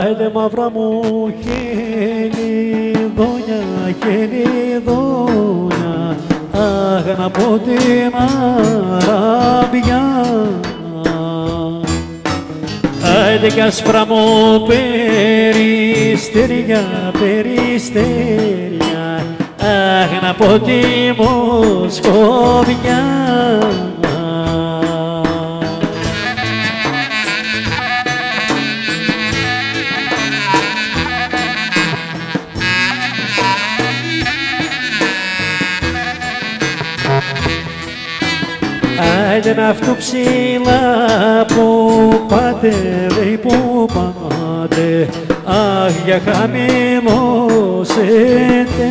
Άιντε μαύρα μου χελιδόνια, χελιδόνια, αχ να πω την Αραβιά. Άιντε κι άσπρα μου περιστέρια, περιστέρια, αχ να πω τη Μοσχοβιά. Άιντε να αυτού ψηλά που πάτε, λέει που πάτε, αχ για χαμηλώσετε.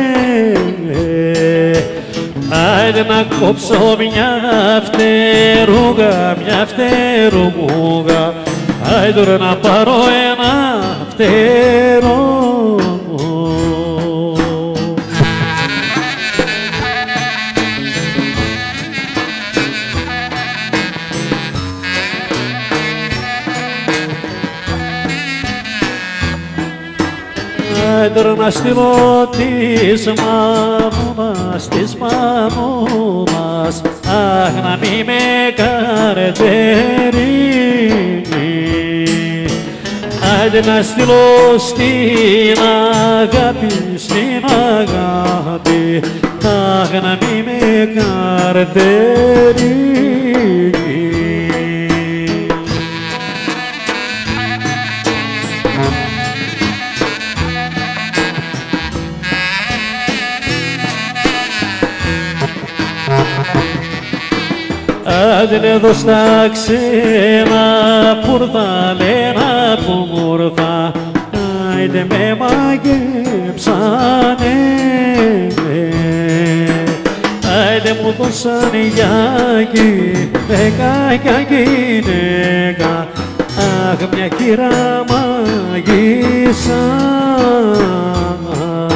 Άιντε να κόψω μια φτερούγα, μια φτερούγα, άιντε να πάρω ένα φτερό. Άιντε να στείλω της μαμούμας, της μαμούμας, αχ να μη με καρτερεί. Άιντε να στείλω στην αγάπη, στην αγάπη, αχ να μη με καρτερεί. Άιντε εδώ στα ξένα πούρθα, λένα που μούρθα, άιντε με μαγέψανε. Άιντε μου δώσαν γυναίκα, γυναίκα, αχ μια χείρα μαγίσσα.